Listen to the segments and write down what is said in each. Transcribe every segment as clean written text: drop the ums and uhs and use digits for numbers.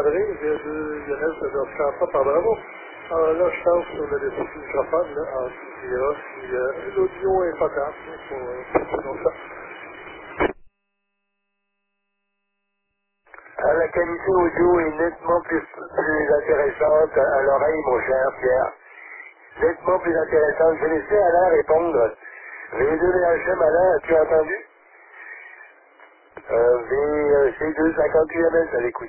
André, VA2 INS, alors je ne pas par bravo. Alors là, je pense sur le petit microphone, là, en dira, puis l'audio est potable, pour ça. La qualité audio est nettement plus intéressante à l'oreille, mon cher Pierre. Nettement plus intéressante. Je laissais Alain répondre. V2VHM, Alain, as-tu entendu? VC2 58 MS à l'écoute.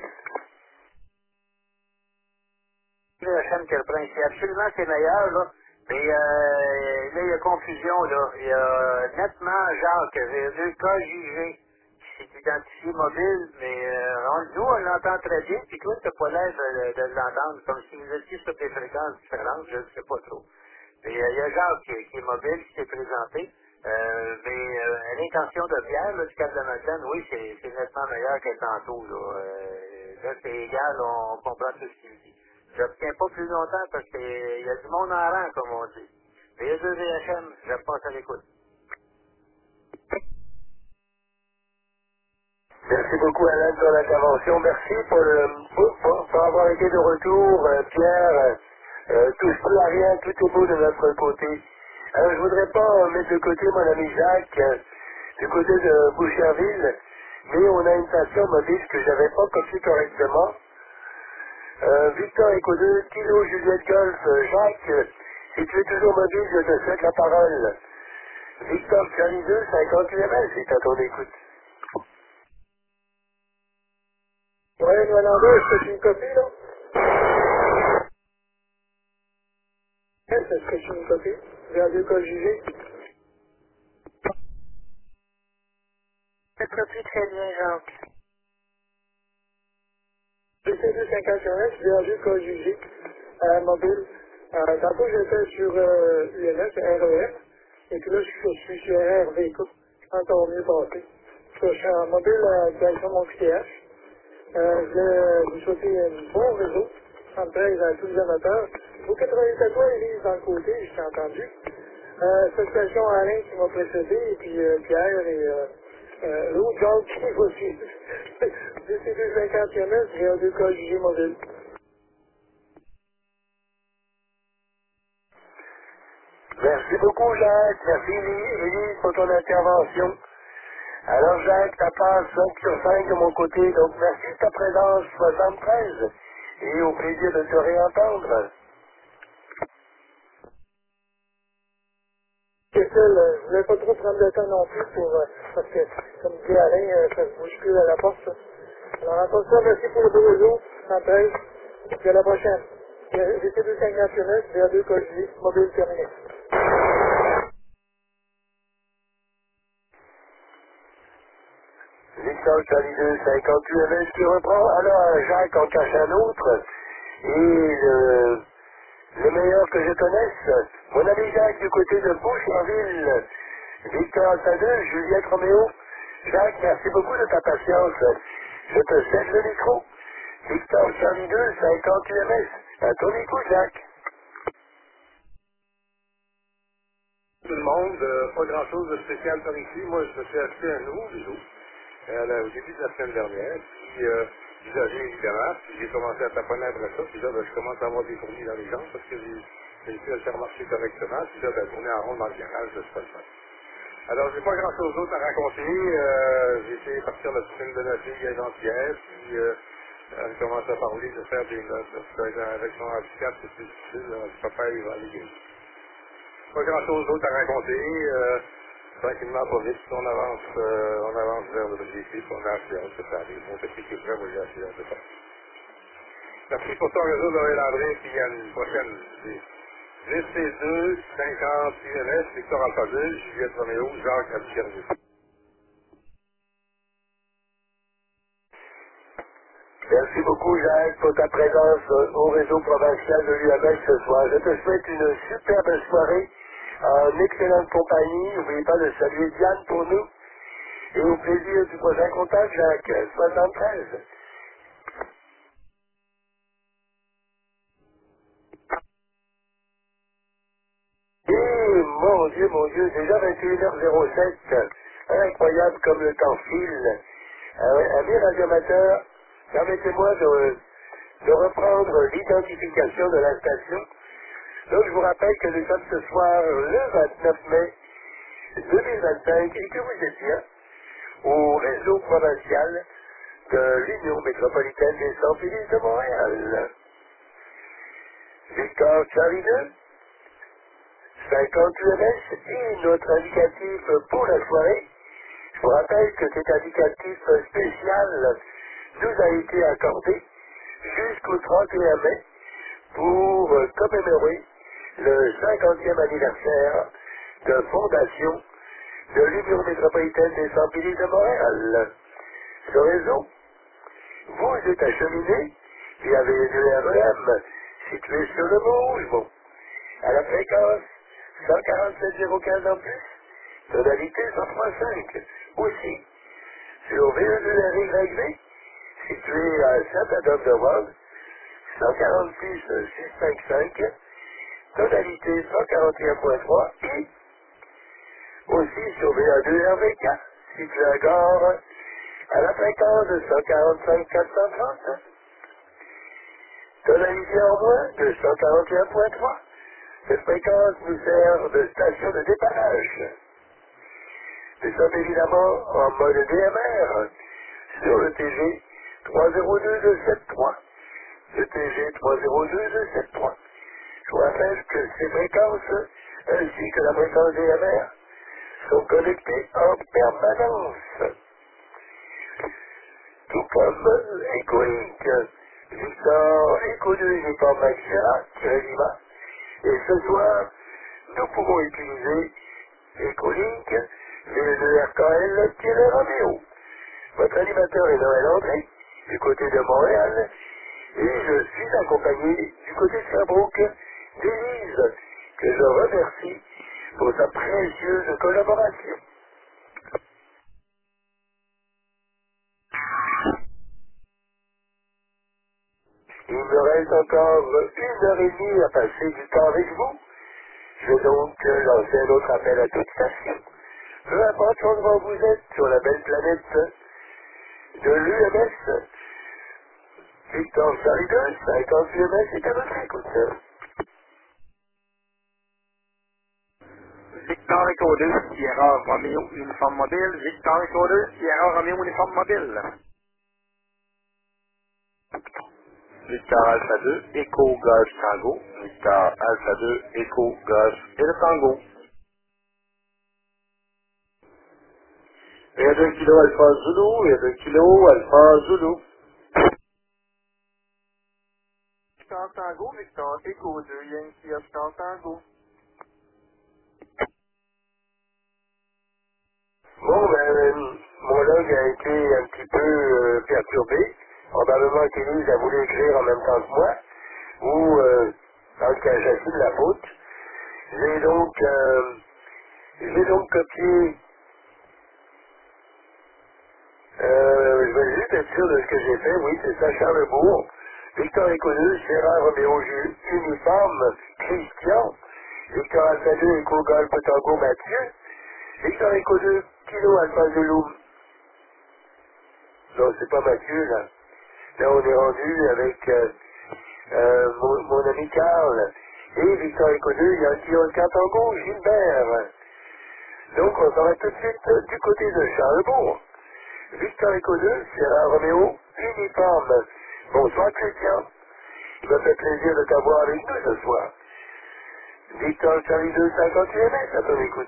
VHM quel prince, absolument c'est meilleur, là. Mais là, il y a confusion, là. Il y a nettement Jacques, V2 KJG, qui s'est identifié mobile, mais on l'entend très bien, puis toi, tu n'as pas l'air de l'entendre, comme si vous étiez sur des fréquences différentes, je ne sais pas trop. Mais il y a Jacques qui est mobile, qui s'est présenté. Mais l'intention de Pierre, là, du Cap de la Madeleine, oui, c'est nettement meilleur que tantôt. Là, c'est égal, on comprend tout ce qu'il dit. Je ne retiens pas plus longtemps parce qu'il y a du monde en rang, comme on dit. Mais il y a deux VHM, je passe à l'écoute. Merci beaucoup Alain de ton intervention. Merci pour avoir été de retour, Pierre. Tout à rien, tout est beau de notre côté. Alors je voudrais pas mettre de côté mon ami Jacques, du côté de Boucherville, mais on a une station mobile que j'avais pas copiée correctement. Victor Eco 2, Kilo Juliette Golf, Jacques, si tu es toujours mobile, je te cède la parole. Victor Charlie 2, 58 MS, c'est à ton écoute. Ouais, Noël-André, est-ce que tu me copies, là? Est-ce que tu me copies? Vers deux cas jugés. Je copie très bien, Jacques. J'essaie de 51, vers deux cas jugés, mobile. Tantôt, j'étais sur UNS, REM, et puis là, je suis sur RRV, quoi. Je pense que ça va mieux passer. Je suis en mobile direction mon QTH. Je vous souhaite un bon réseau, 113 à tous les amateurs. Au 87 tours, ils lisent dans le côté, je t'ai entendu. Cette station Alain qui m'a précédé, et puis Pierre et l'autre Jacques qui va suivre. DC2 50 MS, j'ai un 2 cas jugé mobile. Merci beaucoup Jacques, merci Élie pour ton intervention. Alors Jacques, ça passe 5 sur 5 de mon côté, donc merci de ta présence 73 et au plaisir de te réentendre. C'est ça, je voulais pas trop prendre de temps non plus parce que, comme dit Alain, ça se bouge plus à la porte. Ça. Alors, encore ça, merci pour le beau réseau, 113, puis à la prochaine. J'étais 259, VA2 Collier, mobile terminé. Victor Charlie 2, 58 MS qui reprend. Alors, Jacques en cache un autre. Et le meilleur que je connaisse, mon ami Jacques du côté de Boucherville. Victor Alpha 2, Juliette Roméo. Jacques, merci beaucoup de ta patience. Je te cède le micro. Victor Charlie 2, 58 MS. À ton écoute, Jacques. Tout le monde, pas grand chose de spécial par ici. Moi, je me suis acheté un nouveau vélo au début de la semaine dernière. Puis, usagé évidemment. Puis, j'ai commencé à taponner après ça. Puis là, ben, je commence à avoir des fourmis dans les jambes parce que j'ai réussi à le faire marcher correctement. Puis là, ben, tourner en rond dans le garage, c'est pas le fun. Alors, j'ai pas grand chose d'autre à raconter. J'ai essayé de partir la piscine de la fille avant-hier. Puis, elle commence à parler de faire des notes. Parce qu'avec son handicap, c'est plus difficile. Le papa, il va aller guérir. Pas grand chose d'autre à raconter. Tranquillement, pas vite, on avance vers l'objectif, on a assez hâte que ça arrive. Mon petit qui est prêt, moi j'ai assez hâte de ça. Merci pour ton réseau, Noël André, puis à une prochaine. VC2, 50 UMS, Victor Alpha 2, Juliette Roméo, Jacques Abdierny. Merci beaucoup, Jacques, pour ta présence au réseau provincial de l'UMS ce soir. Je te souhaite une superbe soirée en excellente compagnie. N'oubliez pas de saluer Diane pour nous. Et au plaisir du prochain contact, Jacques, 73. Et mon Dieu, déjà 21h07. Incroyable comme le temps file. Amis radioamateurs, permettez-moi de reprendre l'identification de la station. Donc je vous rappelle que nous sommes ce soir le 29 mai 2025 et que vous êtes bien au réseau provincial de l'Union métropolitaine des Centres-Villes de Montréal. Victor Charlie 2, 50 UMS et notre indicatif pour la soirée. Je vous rappelle que cet indicatif spécial nous a été accordé jusqu'au 31 mai pour commémorer le 50e anniversaire de fondation de l'Union métropolitaine des Centres-Villes de Montréal. Ce réseau vous êtes acheminé via le REM situé sur le Mont Rougemont à la fréquence 147,015 en plus, tonalité 103.5. Aussi, sur VE2RYV, situé à Saint-Adolphe-de-Rome, 146,655, tonalité 141.3 et aussi sur VA2RVK, situé à Gare, à la fréquence de 145,430, tonalité en moins de 141.3. Cette fréquence nous sert de station de dépannage. Nous sommes évidemment en mode DMR sur le TG 302273. Le TG 302273. Je vous rappelle que ces fréquences, ainsi que la fréquence DMR, sont connectées en permanence. Tout comme EcoLink, Victor Eco 2 Uniforme Maxera, Lima. Et ce soir, nous pourrons utiliser EcoLink et le RKL-Romeo. Votre animateur est Noël André, du côté de Montréal, et je suis accompagné du côté de Sherbrooke d'Élise, que je remercie pour sa précieuse collaboration. Il me reste encore 1 heure et demie à passer du temps avec vous. Je vais donc lancer un autre appel à toute station. Peu importe l'endroit où vous êtes sur la belle planète de l'UMS, Victor Charlie 2, 50 UMS est à votre écoute. Victor Echo 2, Sierra Romeo, uniforme mobile. Victor Echo 2, Sierra Romeo, uniforme mobile. Victor Alpha 2, Echo Golf Tango. Victor Alpha 2, Echo Golf et le Tango. Et 2 kilo Alpha Zulu, et 2 kilo Alpha Zulu. Victor Tango, Victor Echo 2, Yankee Victor Tango. Bon, ben, mon log a été un petit peu perturbé. Probablement qu'Élise a voulu écrire en même temps que moi, ou en tout cas j'assume la faute. J'ai donc, copié, je vais juste être sûr de ce que j'ai fait, oui, c'est ça, Charlebourg, Victor Éconus, Sierra Roméo Uniforme, Christian, Victor Alpha 2, Eco Golf Tango Mathieu, Victor Éconus, Kilo Alpha Zulu. Non, c'est pas Mathieu, là. Là, on est rendu avec mon ami Carl et Victor Éconus, il y a un kilo de Tango, Gilbert. Donc, on s'en va tout de suite du côté de Charlebourg. Victor Éconus, Sierra Roméo, uniforme. Bonsoir, Christian. Il m'a fait plaisir de t'avoir avec nous ce soir. Victor Charlie 2, 58 mètres, à ton écoute.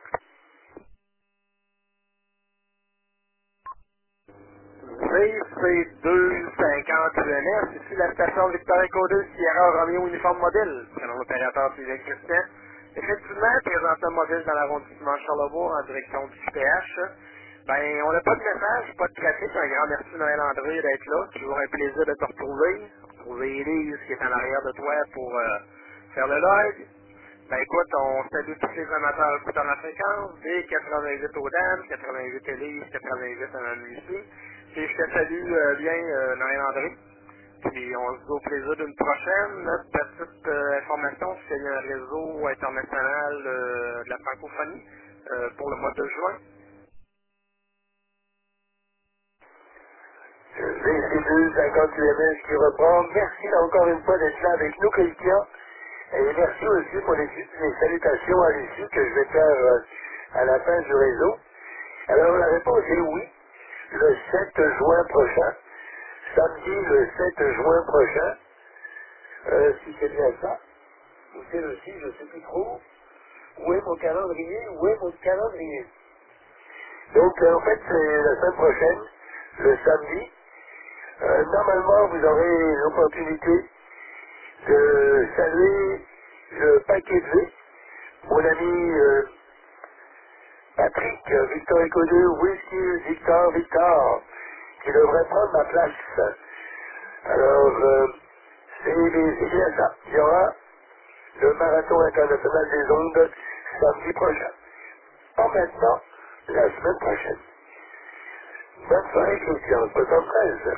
VC250 UNS, ici la station Victor Echo 2, Sierra Romeo Uniforme Mobile. Prénom l'opérateur Sylvain Christian. Effectivement, présentement mobile dans l'arrondissement de Charlebourg en direction du QPH. Ben, on n'a pas de message, pas de trafic. Un grand merci Noël André d'être là. Toujours un plaisir de te retrouver. Retrouver Élise qui est en arrière de toi pour faire le live. Ben écoute, on salue tous les amateurs écoutant la fréquence, des 88 aux dames, 88 Élise, 88 à la ici. Et je te salue bien, Noël André. Puis on se dit au plaisir d'une prochaine. Petite information, c'est un réseau international de la francophonie pour le mois de juin. des 50 UMS qui reprend. Merci encore une fois d'être là avec nous, Christian. Et merci aussi pour les salutations à Lucie que je vais faire à la fin du réseau. Alors la réponse est oui, le 7 juin prochain, samedi le 7 juin prochain, si c'est bien ça, ou c'est le 6, je ne sais plus trop. Où est mon calendrier? Où est mon calendrier? Donc en fait c'est la semaine prochaine, le samedi. Normalement vous aurez l'opportunité de saluer le paquet de V, mon ami Patrick, Victor Eco 2, Whisky, Victor, qui devrait prendre ma place. Alors, c'est bien ça. Il y aura le marathon international des ondes samedi prochain. En maintenant, la semaine prochaine. Bonne soirée, Christian, 73.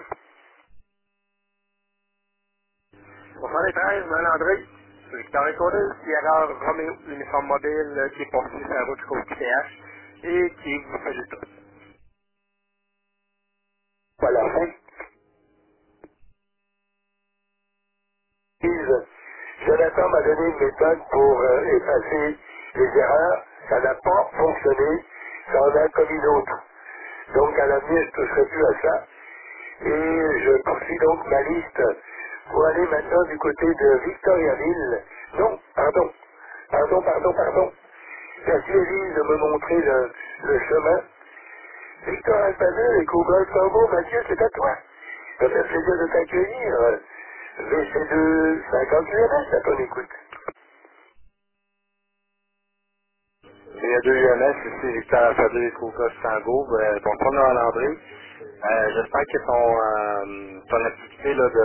Bonsoir les 13, André. Victor École, Sierra Romeo, l'uniforme mobile qui est poursuivi sur la route jusqu'au PH et qui vous fait juste tout. Voilà, fin. Jonathan m'a donné une méthode pour effacer les erreurs. Ça n'a pas fonctionné. Ça en a comme une autre. Donc à l'avenir, je ne toucherai plus à ça. Et je poursuis donc ma liste pour aller maintenant du côté de Victoriaville. Non, pardon. Merci Élise de me montrer le chemin. Victor Alpaneux et Cowboy Tango, Mathieu, c'est à toi. Ça fait plaisir de t'accueillir. VC2 50 UMS à ton écoute. Il y a deux UMS ici, Victor Alphabet et Coca Tango. Bonsoir Noël André. J'espère que ton activité là,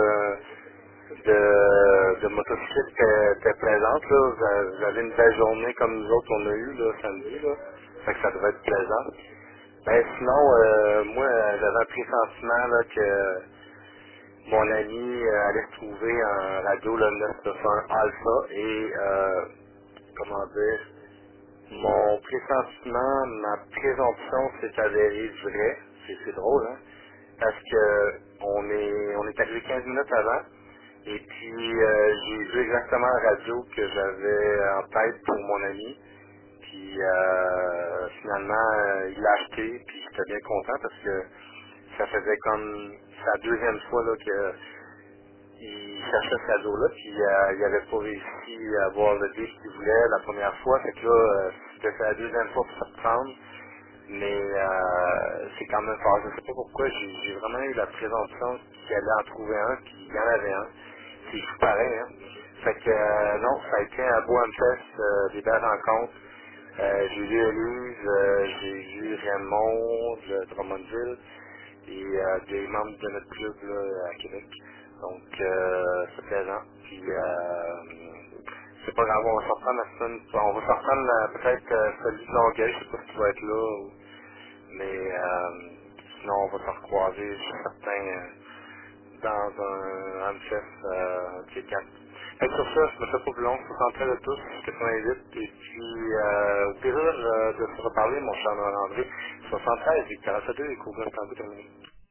de motocyclette était plaisante. Là. Vous avez une belle journée comme nous autres on a eu là, samedi. Là. Fait que ça devrait être plaisant. Ben, sinon, moi, j'avais un pressentiment là, que mon ami allait se trouver un radio le 991 Alpha et, comment dire, mon pressentiment, ma présomption s'est avérée vraie. C'est drôle, hein? Parce que on est arrivé 15 minutes avant. Et puis j'ai vu exactement la radio que j'avais en tête pour mon ami. Puis finalement, il l'a acheté, puis j'étais bien content parce que ça faisait comme sa deuxième fois là, que il cherchait ce cadeau-là, puis il n'avait pas réussi à avoir le disque qu'il voulait la première fois. Fait que là, c'était la deuxième fois pour se prendre. Mais c'est quand même fort. Je sais pas pourquoi, j'ai vraiment eu la présomption qu'il allait en trouver un, puis il y en avait un. C'est fou pareil, hein. Fait que non, ça a été un beau Hamfest, des belles rencontres. J'ai vu Élise, j'ai vu Raymond de Drummondville et des membres de notre club là, à Québec. Donc c'est plaisant. Puis c'est pas grave, on va sortir la semaine. On va sortir peut-être celui de Longueuil, je sais pas si tu vas être là. Mais sinon on va se recroiser, je suis certain, dans un Hamfest qui est 4. Fait que sur ça, je me fais pas plus long, 73 de tous, 98, et puis au plaisir de se reparler, mon cher Noël André. 73, Victor Alphabet et Couvre Tango terminé.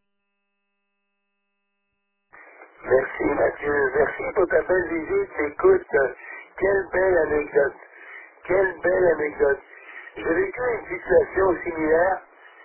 Merci Mathieu, merci pour ta belle visite. Écoute, quelle belle anecdote. Quelle belle anecdote. J'ai vécu une situation similaire.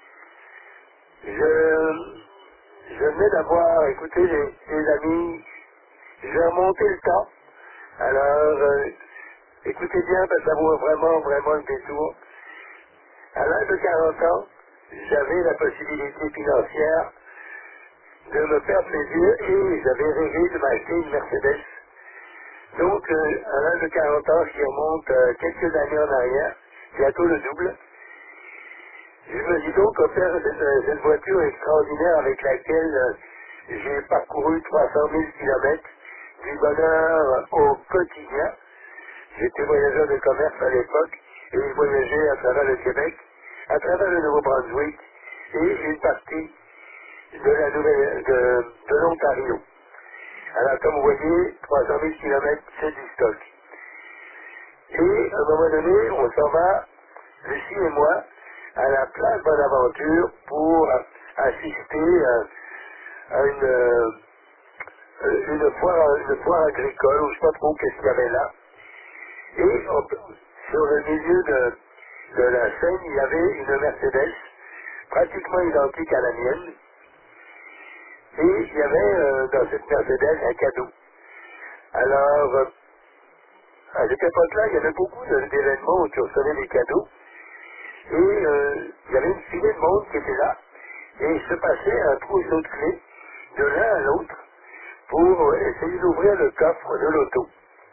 Je venais d'avoir, écoutez, des amis, j'ai remonté le temps. Alors, écoutez bien, parce que ça vaut vraiment le détour. À l'âge de 40 ans, j'avais la possibilité financière de me faire plaisir et j'avais rêvé de m'acheter une Mercedes. Donc, à l'âge de 40 ans, ce qui remonte quelques années en arrière, bientôt le double, je me suis donc offert cette voiture extraordinaire avec laquelle j'ai parcouru 300 000 kilomètres du bonheur au quotidien. J'étais voyageur de commerce à l'époque et je voyageais à travers le Québec, à travers le Nouveau-Brunswick et une partie de la de l'Ontario. Alors comme vous voyez, 300 000 kilomètres, c'est du stock. Et à un moment donné, on s'en va, Lucie et moi, à la place Bonaventure pour assister à une foire agricole, ou je ne sais pas trop qu'est-ce qu'il y avait là. Et sur le milieu de la scène, il y avait une Mercedes, pratiquement identique à la mienne. Et il y avait dans cette Mercedes un cadeau. Alors, à cette époque-là, il y avait beaucoup d'événements où tu recevais des cadeaux. Et il y avait une filée de monde qui était là. Et il se passait un trousseau de clés de l'un à l'autre pour essayer d'ouvrir le coffre de l'auto.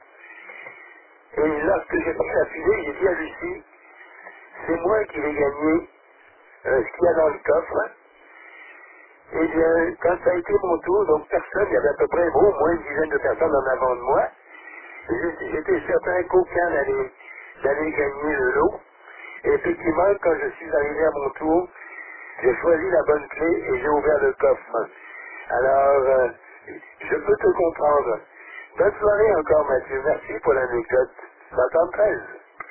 Et lorsque j'ai pris la filée, j'ai dit à Lucie, c'est moi qui vais gagner ce qu'il y a dans le coffre. Et bien, quand ça a été mon tour, donc personne, il y avait à peu près au moins une dizaine de personnes en avant de moi. J'étais certain qu'aucun n'allait gagner le lot. Et effectivement, quand je suis arrivé à mon tour, j'ai choisi la bonne clé et j'ai ouvert le coffre. Alors, je peux te comprendre. Bonne soirée encore, Mathieu. Merci pour l'anecdote. 73.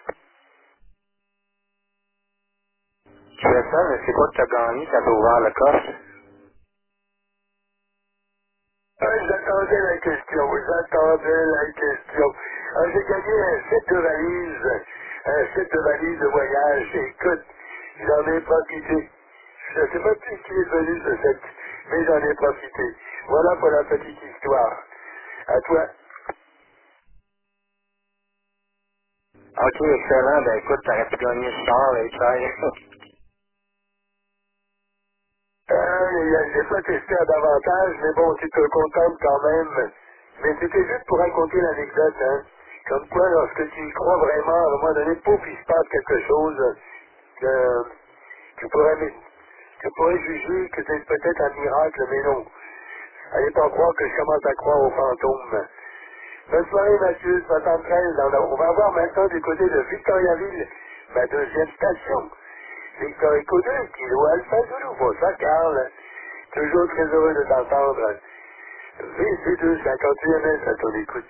Tu fais ça, mais c'est quoi que tu as gagné quand tu as ouvert le coffre? J'attendais la question, j'attendais la question. J'ai gagné un set de valises de voyage. Écoute, j'en ai profité. Je ne sais pas qui est venu ce set, mais j'en ai profité. Voilà pour la petite histoire. À toi. Ok, excellent. Ben écoute, tu aurais pu gagner ce soir, et J'ai pas testé à davantage, mais bon, tu te contentes quand même. Mais c'était juste pour raconter l'anecdote, hein. Comme quoi, lorsque tu y crois vraiment, à un moment donné, pouf, il se passe quelque chose que tu pourrais juger que c'est peut-être un miracle, mais non. Allez pas croire que je commence à croire aux fantômes. Bonne soirée, Mathieu, 73. On va voir maintenant du côté de Victoriaville, ma deuxième station. Victor Echo 2, Kilo Alpha Zulu, bonsoir Carl. Toujours très heureux de t'entendre. VC2 58MS à ton écoute.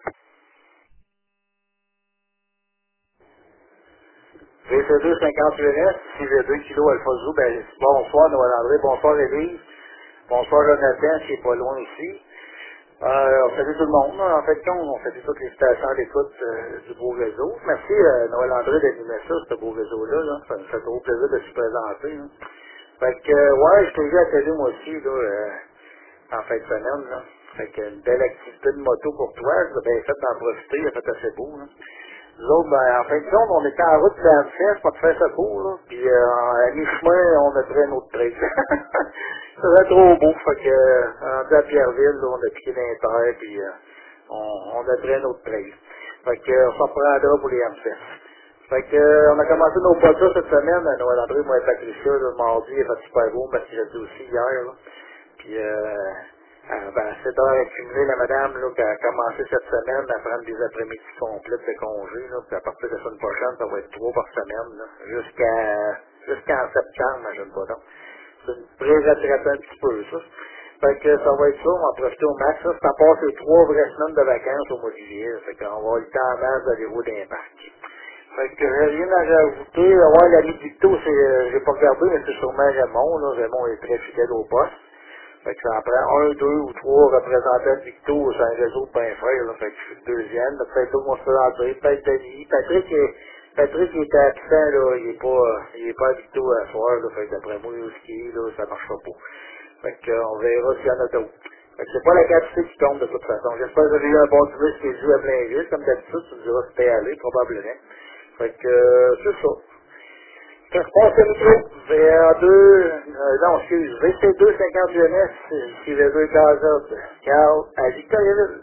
VC2 58S, ici V2 kilo Alpha Zoo, ben bonsoir Noël André, bonsoir Élise, bonsoir Jonathan qui est pas loin ici. On salue tout le monde, là. En fait, on salue toutes les stations d'écoute du beau réseau. Merci Noël André d'animer ça, ce beau réseau-là. Là. Ça me fait trop plaisir de se présenter. Hein. Fait que, ouais, je t'ai vu à la télé moi aussi, là, en fin de semaine. Là. Fait que, une belle activité de moto pour toi. J'ai bien fait d'en profiter, il a fait assez beau. Là. Nous autres, ben, en fin de compte, on était en route de la fête, pas de faire ça court, là. Puis, à mi-chemin, on a pris un autre trail. C'était trop beau, fait que, rendu à Pierreville, là, on a piqué dans les terres, puis, on a pris un autre trail. Fait que, on s'en prendra pour les MCS. Fait que, on a commencé nos potas cette semaine, à Noël André, moi et Patricia, le mardi, il a fait super beau, parce que j'ai dit aussi hier, là. Puis, ben, cette heure accumulée, la madame, là, qui a commencé cette semaine à prendre des après-midi complètes de congé, là, puis à partir de la semaine prochaine, ça va être 3 par semaine, là, jusqu'en septembre, imagine pas donc. C'est une pré-retraite un petit peu, ça. Fait que ça va être ça, on va en profiter au max, ça, c'est à part ces 3 vraies semaines de vacances au mois de juillet, fait qu'on va avoir le temps en masse d'aller rouler dans les parcs. Fait que j'ai rien à rajouter. Ouais, l'ami Victo, j'ai pas regardé, mais c'est sûrement Raymond, là. Raymond est très fidèle au poste. Fait que ça en prend un, deux ou trois représentants de Victo sur un réseau de bien frère, là. Fait que je suis le deuxième. Peut-être d'autres vont se faire entrer. Peut-être Denis. Patrick il était absent, là. Il est pas à Victo à soir, là. Fait que d'après moi, où ce qu'il est, là, ça marchera pas. Fait que, on verra s'il y en a d'autres. Fait que c'est pas la quantité qui tombe de toute façon. J'espère que vous avez eu un bon touriste qui est joué à plein vite. Comme d'habitude, tu me diras si t'es allé, probablement. Fait que, c'est ça. Ça se passe le micro. VA2, non, excuse, VC2 51S, c'est le 2 Gaza, Carl, à Victoriaville.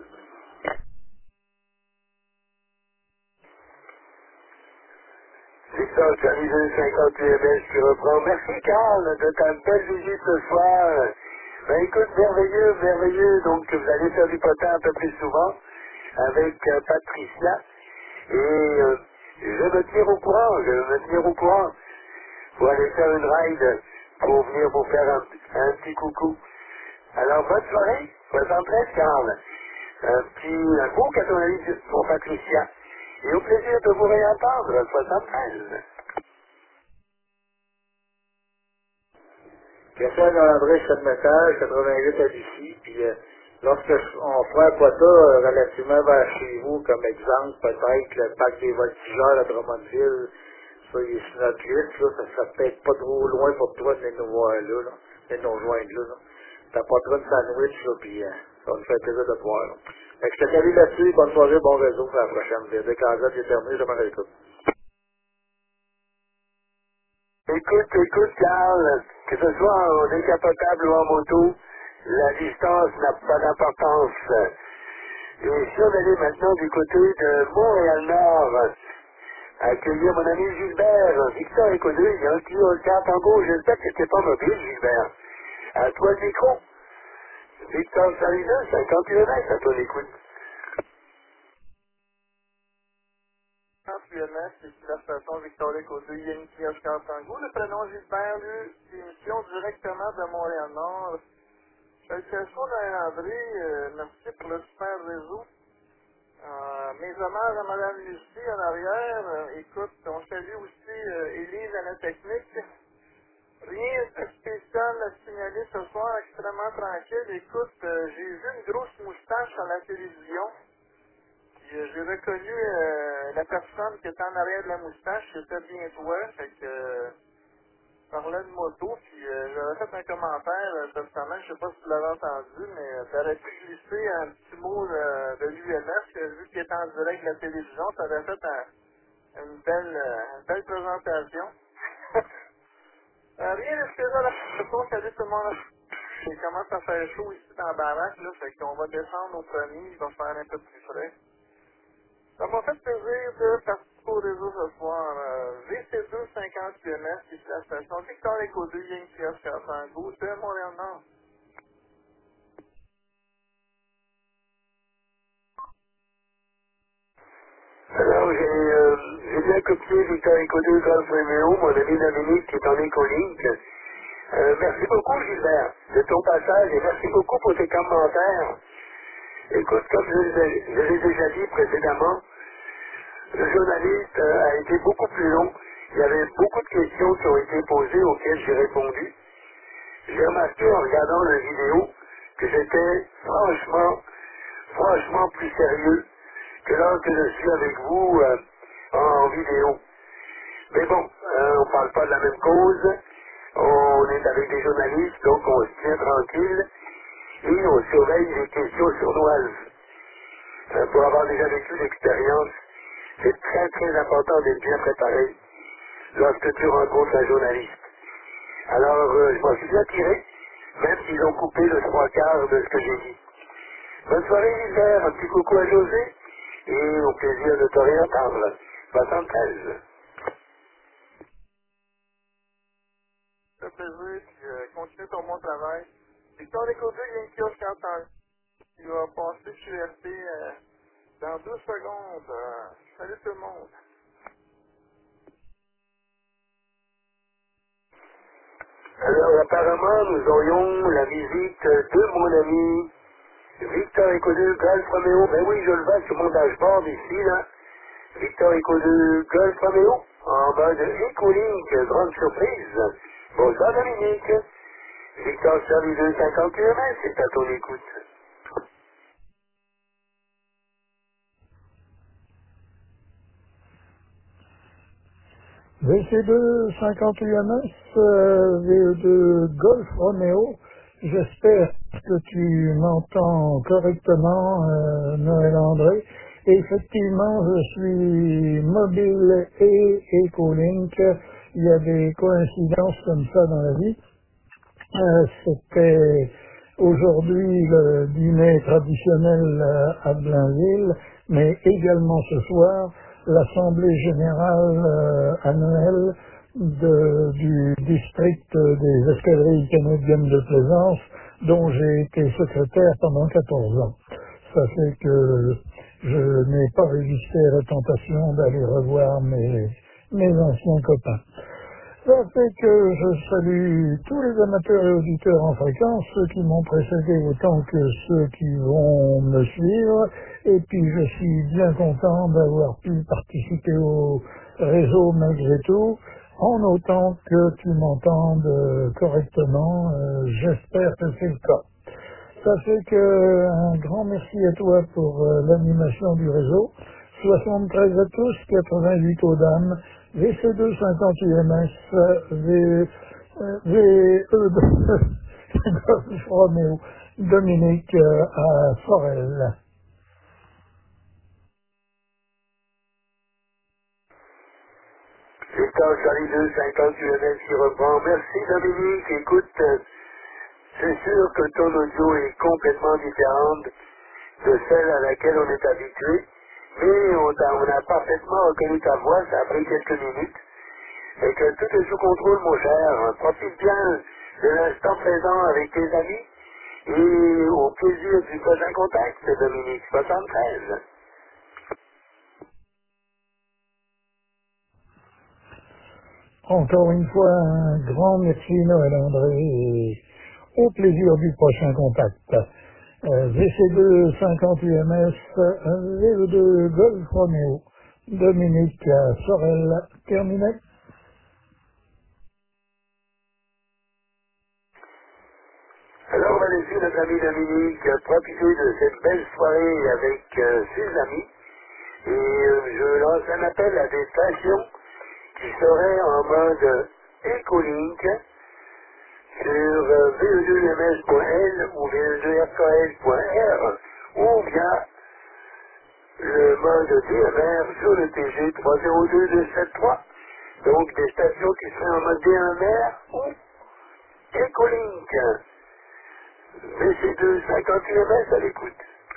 Victor, tu as mis un 58 MS qui reprend. Merci Carl de ta belle visite ce soir. Ben écoute, merveilleux, merveilleux. Donc vous allez faire du potin un peu plus souvent avec Patricia. Et je me tiens au courant, je me tiens au courant pour aller faire une ride pour venir vous faire un petit coucou. Alors bonne soirée, 73 Carl. Un beau 88 pour Patricia. Et au plaisir de vous réentendre, 73. Puis après, dans André, je fais le métal, 88 à Lucie, puis on fera un quota relativement vers chez vous, comme exemple, peut-être le parc des voltigeurs à Drummondville, ça, il est sur notre liste, là, ça serait peut-être pas trop loin pour toi de venir nous voir là, de nous rejoindre là. T'as pas trop de sandwich, là, puis ça va nous faire plaisir de te voir, là. Fait que je te salue là-dessus, bonne soirée, bon réseau pour la prochaine. Dès quand ça est terminé, je m'en écoute. Écoute, Carl, que ce soit en décapotable ou en moto, la distance n'a pas d'importance. Et si on allait maintenant du côté de Montréal-Nord, accueillir mon ami Gilbert, Victor Écodeux, il y a un petit carte en gauche, j'espère que c'était pas mobile, Gilbert. À toi le micro. Victor Salina, 50 km, à toi l'écoute. UMS, c'est la station Victoria Côté, Yankee Oscar Tango. Le prénom Gilbert, lui, émission directement de Montréal-Nord. Salutations à André, merci pour le super réseau. Mes hommages à Mme Lucie en arrière. Écoute, on salue aussi Élise à la technique. Rien de spécial à signaler ce soir, extrêmement tranquille. Écoute, j'ai vu une grosse moustache à la télévision. Puis j'ai reconnu la personne qui était en arrière de la moustache, c'était bien toi. Fait que je parlais de moto, puis j'avais fait un commentaire cette semaine, je sais pas si tu l'avais entendu, mais t'aurais pu glisser un petit mot de l'UMS, vu qu'il était en direct de la télévision, t'avais fait une belle présentation. Rien de spécial à la salut tout le monde. Il commence à faire chaud ici dans la baraque, là, fait qu'on va descendre au premier, il va faire un peu plus frais. Ça m'a fait plaisir de participer au réseau ce soir. VC2 50 km, ici la station Victor Écodeux, Yankee Oscar Tango de Montréal-Nord. Alors, j'ai bien copié Victor Écodeux, Golf Romeo, mon ami Dominique qui est en écolique. Merci beaucoup, Gilbert, de ton passage et merci beaucoup pour tes commentaires. Écoute, comme je l'ai déjà dit précédemment, le journaliste a été beaucoup plus long. Il y avait beaucoup de questions qui ont été posées auxquelles j'ai répondu. J'ai remarqué en regardant la vidéo que j'étais franchement plus sérieux que lorsque je suis avec vous en vidéo. Mais bon, on parle pas de la même cause. On est avec des journalistes, donc on se tient tranquille et on surveille les questions sournoises. Pour avoir déjà vécu l'expérience, c'est très très important d'être bien préparé lorsque tu rencontres un journaliste. Alors, je m'en suis bien tiré, même s'ils ont coupé le trois quarts de ce que j'ai dit. Bonne soirée, Gilbert, un petit coucou à José, et au plaisir de te réentendre. 73. Ça fait plaisir, puis continue ton bon travail. Victor Écodeux, Yankee Oscar Tango. Il va passer chez RT dans 2 secondes. Salut tout le monde. Alors, apparemment, nous aurions la visite de mon ami Victor Écodeux, Golf Romeo. Ben oui, je le vois sur mon dashboard ici, là. Victor Écodeux, Golf Romeo, en bas de Ecolink, grande surprise. Bonsoir Dominique. Victor Charlie 250 km, c'est à ton écoute. VC2 50 UMS, VE2 Golf Romeo, j'espère que tu m'entends correctement, Noël André. Effectivement, je suis mobile et Ecolink. Il y a des coïncidences comme ça dans la vie. C'était aujourd'hui le dîner traditionnel à Blainville, mais également ce soir l'Assemblée générale à Noël du district des escadrilles canadiennes de plaisance, dont j'ai été secrétaire pendant 14 ans. Ça fait que je n'ai pas résisté à la tentation d'aller revoir mes anciens copains. Ça fait que je salue tous les amateurs et auditeurs en fréquence, ceux qui m'ont précédé autant que ceux qui vont me suivre, et puis je suis bien content d'avoir pu participer au réseau malgré tout, en autant que tu m'entendes correctement. J'espère que c'est le cas. Ça fait que un grand merci à toi pour l'animation du réseau. 73 à tous, 88 aux dames, VC2 50 UMS, VE2 Golf Romeo, Dominique à Forel. Victor Charlie 2, 50 UMS qui reprend. Merci Dominique. Écoute, c'est sûr que ton audio est complètement différente de celle à laquelle on est habitué, mais on a parfaitement reconnu ta voix, ça a pris quelques minutes, et que tout est sous contrôle, mon cher. Profite bien de l'instant présent avec tes amis, et au plaisir du prochain contact, Dominique, 73. Encore une fois, un grand merci Noël André, et au plaisir du prochain contact. VC2 50 UMS, VE2 Golf Romeo, Dominique Sorel, terminé. Alors on va laisser notre ami Dominique profiter de cette belle soirée avec ses amis, et je lance un appel à des stations qui seraient en mode Ecolink sur ve2ms.l ou ve2rkl.r ou via le mode DMR sur le TG 302273. Donc des stations qui seraient en mode DMR ou Ecolink. VC2 50 UMS à l'écoute.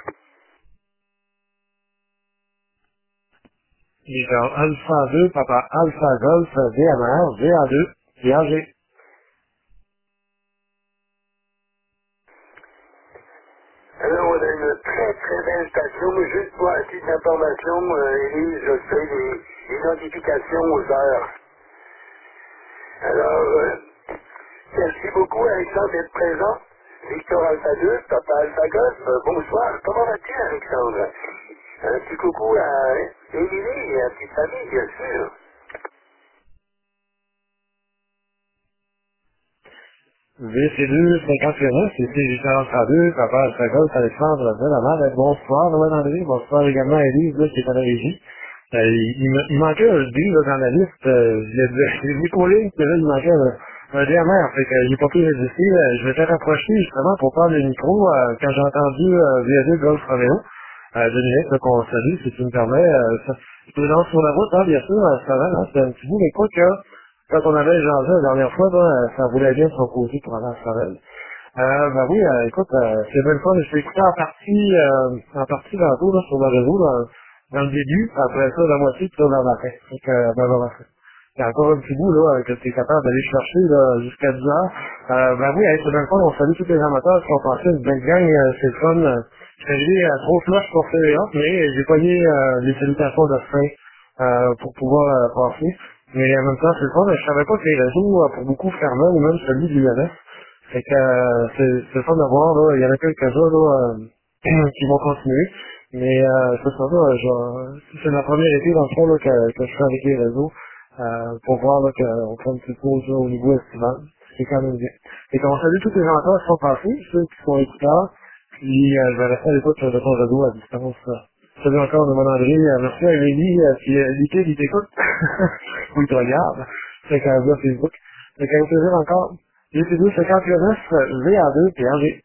Victor Alpha 2, Papa Alpha Golf, VMR, VA2, VAG. Alors, on a une très très belle station, mais juste pour un titre d'information, Élise, je fais des identifications aux heures. Alors, merci beaucoup Alexandre d'être présent. Victor Alpha 2, Papa Alpha Golf, bonsoir. Comment vas-tu Alexandre? Un petit coucou à Émilie et à petite famille, bien sûr. VC2, 50 UMS, c'était Victor Alpha 2, Papa Alpha Golf, Alexandre Delamare. Bonsoir, Noël André. Bonsoir également à Élise, là, qui est à la régie. Il manquait un D là, dans la liste. J'ai vu coller que là, il manquait un DMR. Fait que j'ai pas pu résister. Je m'étais rapproché justement pour prendre le micro quand j'ai entendu VA2 Golf Romeo. Dominique, là, qu'on salue, si tu me permets. Je te lance sur la route, hein, bien sûr, ça va, hein, c'est un petit bout, mais quoi que quand on avait échangé la dernière fois, là, ça voulait bien se reposer pour aller à Sorel. Ben oui, écoute, c'est bien le fun. Je t'ai écouté en partie tantôt, là, sur le réseau, là, dans le début, après ça, la moitié, puis là, dans la fin. Donc, il y a encore un petit bout, là, que tu es capable d'aller chercher, là, jusqu'à 10 heures. Ben oui, c'est bien le fun. On salue tous les amateurs qui ont passé une belle gang, c'est le fun. Je suis arrivé trop flush pour faire mais j'ai pogné les salutations de fin, pour pouvoir passer. Mais en même temps, c'est le fun. Je savais pas que les réseaux, pour beaucoup, fermaient, ou même celui du UNF. Fait que c'est le fun de voir, là, il y en a quelques-uns là, qui vont continuer. Mais c'est ça, là, c'est la première été dans le fond là, que je fais avec les réseaux pour voir là, qu'on fait une petite pause là, au niveau estival. C'est quand même bien. Et qu'on salue tous les gens qui sont passés, ceux qui sont écouteurs, puis je vais rester à l'écoute de ton réseau à distance. Salut encore de mon André, merci à Émilie, puis Liquide, il t'écoute. Ou il te regarde. C'est qu'à via Facebook. C'est qu'à plaisir encore. GC2 50 UMS, VA2 et AG.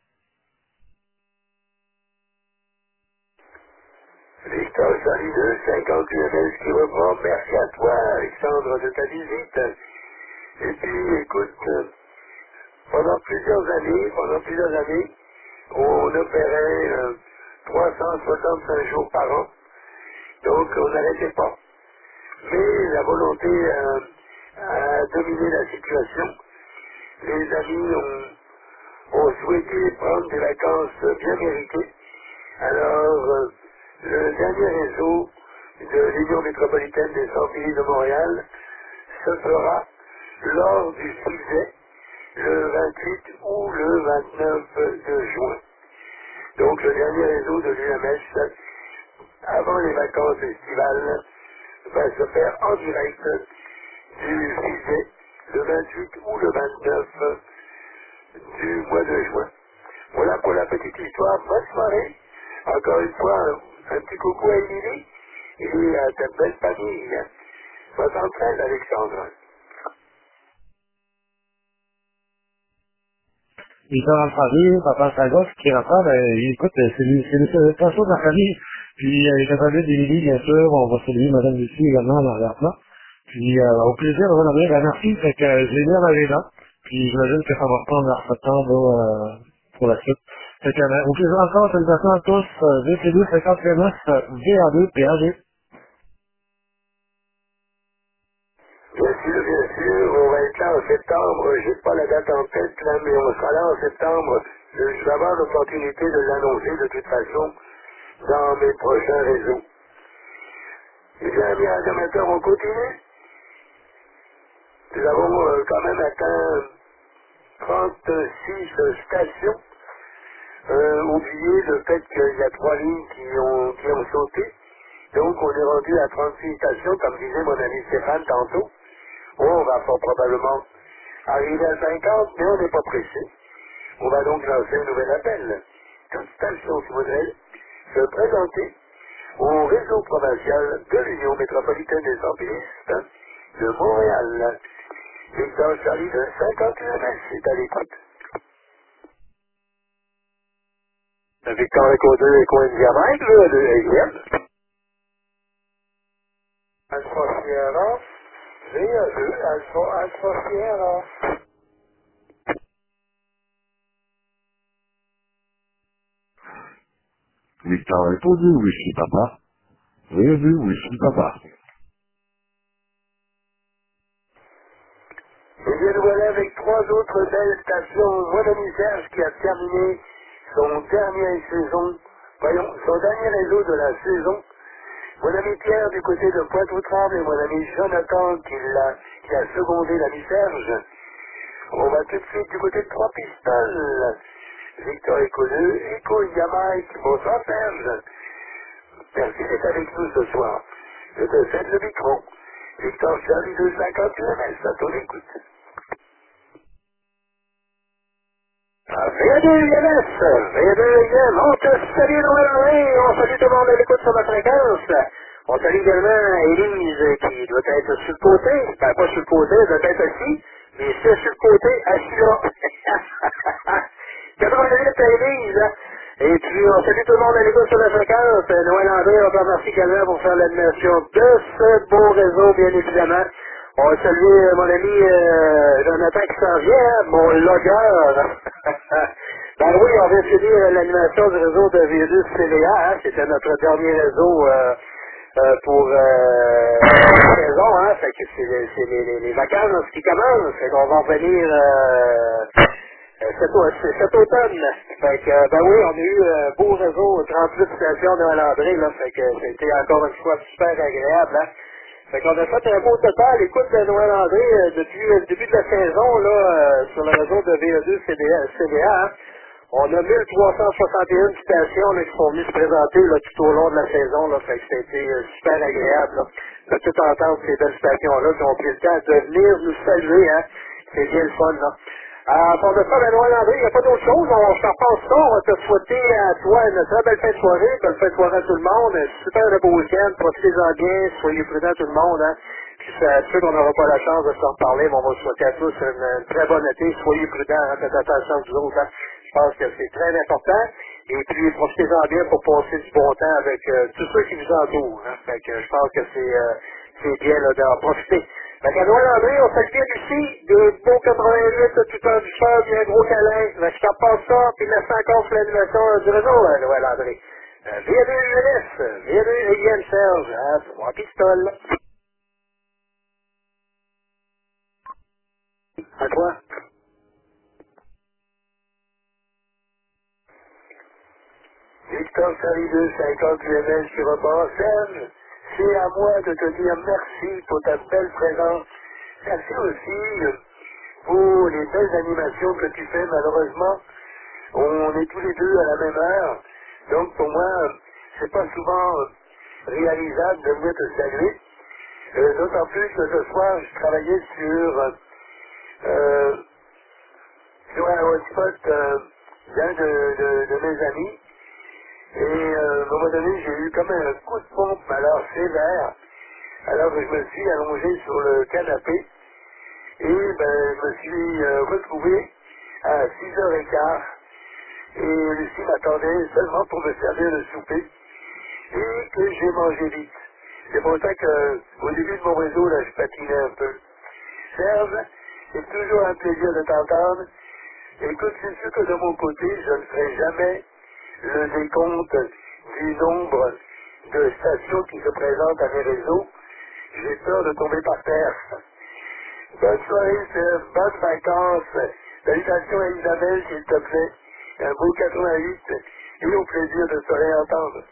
Victor Charlie 2, 50 UMS qui reprend. Merci à toi, Alexandre, de ta visite. Et puis, écoute, pendant plusieurs années, on opérait 365 jours par an. Donc, on n'arrêtait pas. Mais la volonté a dominé la situation. Les amis ont souhaité prendre des vacances bien méritées. Alors, le dernier réseau de l'Union métropolitaine des Centres-Villes de Montréal se fera lors du 6 juillet, le 28 ou le 29 de juin. Donc, le dernier réseau de l'UMS, avant les vacances estivales, va se faire en direct du 6 juillet, le 28 ou le 29 du mois de juin. Voilà pour la petite histoire. Bonne soirée. Encore une fois, un petit coucou à Émilie et à ta belle famille. 73, Alexandre. Il part en famille, papa sa gosse qui rentre, écoute, c'est un chose de la famille. Puis, il est famille d'Émilie, bien sûr, on va saluer Madame Lucie également en arrière-plan. Puis, au plaisir de revenir, merci, fait que je l'ai mis à l'agenda. Puis, j'imagine que ça va reprendre en septembre, pour la suite. Fait que, au plaisir encore, salutations à tous, VC2 59, VA2, PAG. Bien sûr, on va être là en septembre. J'ai pas la date en tête, là, mais on sera là en septembre. Je vais avoir l'opportunité de l'annoncer de toute façon dans mes prochains réseaux. Eh bien, amis amateurs, on continue. Nous avons quand même atteint 36 stations. Oubliez le fait qu'il y a 3 lignes qui ont sauté. Donc, on est rendu à 36 stations, comme disait mon ami Stéphane tantôt. On va fort probablement arriver à 50, mais on n'est pas pressé. On va donc lancer un nouvel appel. Toute station qui voudrait se présenter au réseau provincial de l'Union métropolitaine des Ambulistes de Montréal. Victor Charlie de 50 UMS est à l'écoute. Victor Echo 2, Echo Indiamètre, le deuxième. Alpha Sierra, VA2, Alpha Sierra. Victor Echo 2, Whisky Papa. VA2, Whisky Papa. Et bien nous voilà avec 3 autres belles stations. Mon ami Serge qui a terminé son dernier réseau de la saison. Mon ami Pierre du côté de Pointe-aux-Trembles et mon ami Jonathan qui a secondé l'ami Serge. On va tout de suite du côté de Trois-Pistoles. Victor Echo 2, Echo Yamaïque. Bonsoir Serge. Merci d'être avec nous ce soir. Je te cède le micro. Victor Charlie 250 UMS, à ton écoute. VA2 UMS, VA2 UMS, on te salue Noël, on salue tout le monde à l'écoute sur ma fréquence. On salue également Élise qui doit être sur le côté, ben pas sur le côté, elle doit être assis, mais c'est sur le côté, assis là. 88 à Élise, et puis on salue tout le monde à l'écoute sur la fréquence. Noël André, on te remercie également pour faire l'animation de ce beau réseau, bien évidemment. On va saluer mon ami Jonathan qui s'en vient, mon logueur. Ben oui, on vient finir l'animation du réseau de Virus CVA, hein. C'était notre dernier réseau pour la saison, hein. Fait que c'est les vacances qui commencent. Fait qu'on va revenir cet automne. Fait que, ben oui, on a eu un beau réseau, 38 stations de Noël-André, là. Fait que c'était encore une fois super agréable, hein. Fait qu'on a fait un beau total. Écoute, Noël-André, depuis le début de la saison, là, sur le réseau de VA2 CDA, hein, on a 1361 stations là, qui sont venues se présenter là, tout au long de la saison. Là, fait que c'était super agréable là, de tout entendre ces belles stations-là qui ont pris le temps de venir nous saluer. Hein. C'est bien le fun. Là. Pour de ça, Noël André, il n'y a pas d'autre chose. On s'en passe ça. On va te souhaiter à toi une très belle fin de soirée. Belle fin de soirée à tout le monde. Un super de beau week-end. Profitez-en bien. Soyez prudents tout le monde. Hein. Puis c'est sûr qu'on n'aura pas la chance de se reparler, mais on va souhaiter à tous une très bonne été. Soyez prudents. Hein. Faites attention aux autres. Hein. Je pense que c'est très important. Et puis, profitez-en bien pour passer du bon temps avec tous ceux qui vous entourent. Hein. Fait que je pense que c'est bien là, d'en profiter. Fait qu'à Noël André, on salue bien Lucie, des beaux 88 tout en douceur, puis un gros câlin. Je t'en passe ça, puis merci encore sur l'animation du réseau, Noël André. VA2 UNS, VA2 Éliane Serge, à 3 pistoles. À toi. Victor Charlie 250 UMS qui repart. Serge, c'est à moi de te dire merci pour ta belle présence. Merci aussi pour les belles animations que tu fais. Malheureusement, on est tous les deux à la même heure. Donc pour moi, c'est pas souvent réalisable de venir te saluer. D'autant plus que ce soir, je travaillais euh, sur un hotspot d'un de mes amis. Et à un moment donné, j'ai eu comme un coup de pompe, alors sévère. Alors que je me suis allongé sur le canapé. Et je me suis retrouvé à 6h15. Et Lucie m'attendait seulement pour me servir le souper. Et que j'ai mangé vite. C'est pour ça qu'au début de mon réseau, là, je patinais un peu. Serge, c'est toujours un plaisir de t'entendre. Écoute, c'est sûr que de mon côté, je ne ferai jamais le décompte du nombre de stations qui se présentent à mes réseaux. J'ai peur de tomber par terre. Bonne soirée, bonnes vacances. Salutations à Isabelle, s'il te plaît. Un beau 88 et au plaisir de se réentendre.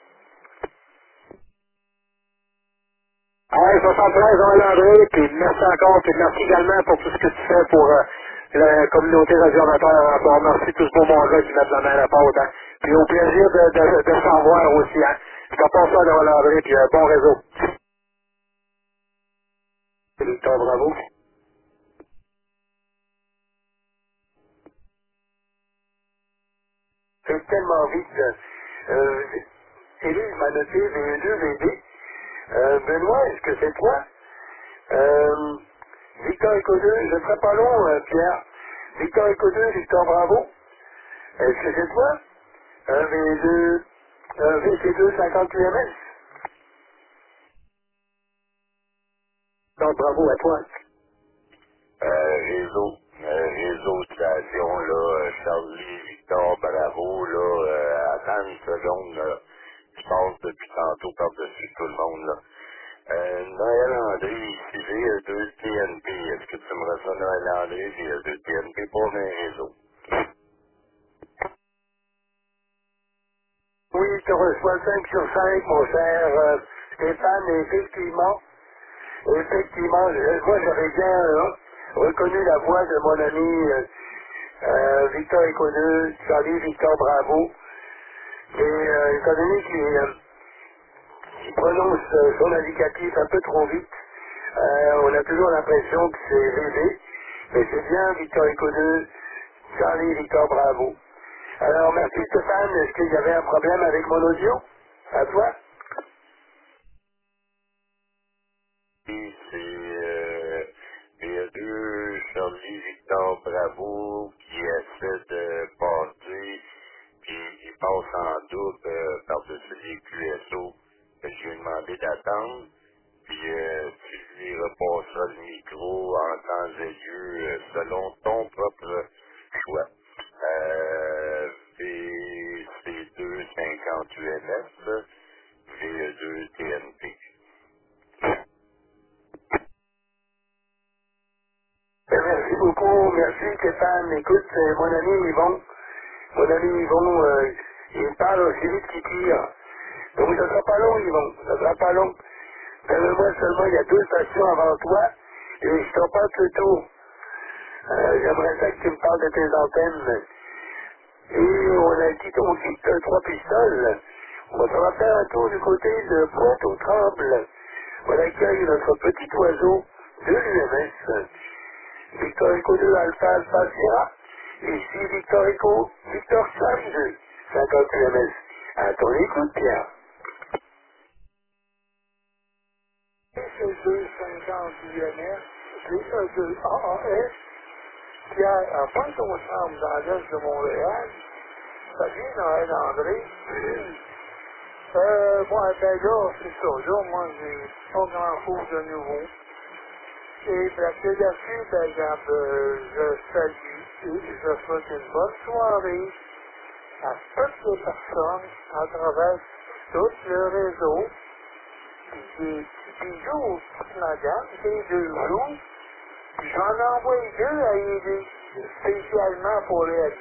Ouais, 73 ans Landry, puis merci encore, puis merci également pour tout ce que tu fais pour la communauté radioamateur. Encore merci tous ce beau monde-là qui mettent la main à la pâte. Hein. Puis au plaisir de s'en voir aussi. Hein. Je te passe ça de Landry, puis bon réseau. Victor, bravo. C'est tellement vite. Élise m'a noté V2, VD. Benoît, est-ce que c'est toi? Victor Eco 2, je ne serai pas long, Pierre. Victor Eco 2, Victor Bravo. Est-ce que c'est toi? V2, VC2 50 UMS. Donc bravo à toi. Réseau station, là, Charlie, Victor, bravo, là, attends une seconde, là, je passe depuis tantôt par-dessus tout le monde, là. Noël André, ici, VE2 TNP, est-ce que tu me reçois Noël André, VE2 TNP pour mes réseaux? Oui, je te reçois 5 sur 5, mon cher Stéphane, et effectivement, moi j'avais bien reconnu la voix de mon ami Victor Econeux, Charlie Victor Bravo, et étant donné qu'il prononce son indicatif un peu trop vite, on a toujours l'impression que c'est VV, mais c'est bien Victor Econeux, Charlie Victor Bravo. Alors merci Stéphane, est-ce qu'il y avait un problème avec mon audio? À toi? Puis il y a deux Charlie Victor Bravo qui essaient de passer, puis ils passent en double par-dessus les QSO. Je lui ai demandé d'attendre, puis tu lui repasseras le micro en temps et lieu selon ton propre choix. VC2 50 UMS, VE2 TNP. Merci beaucoup, merci Stéphane. Écoute, mon ami Yvon. Mon ami Yvon, il parle aussi vite qu'il tire. Donc ça sera pas long, Yvon, ça sera pas long. Moi seulement, il y a 2 stations avant toi, et je t'en passe le tour. J'aimerais ça que tu me parles de tes antennes. Et on quitte 3 pistoles. On va faire un tour du côté de Pointe-aux-Trembles. On accueille notre petit oiseau de l'UMS. Victor Eco 2 Alpha Alpha Sierra. Ici Victor Eco, Victor Charlie 2, 50 UMS. À ton écoute, Pierre. VC2 50 UMS, VE2 AAS, Pierre, à Pointe-aux-Trembles, dans l'est de Montréal. Salut, Noël André. Moi, ben là, c'est ça. Là, moi, j'ai pas grand-chose de nouveau. Et là-dessus, ben, regarde, je salue et je souhaite une bonne soirée à toutes les personnes à travers tout le réseau. Des petits bijoux aux petites madames, des 2 jours. J'en envoie 2 à aider, spécialement pour elle.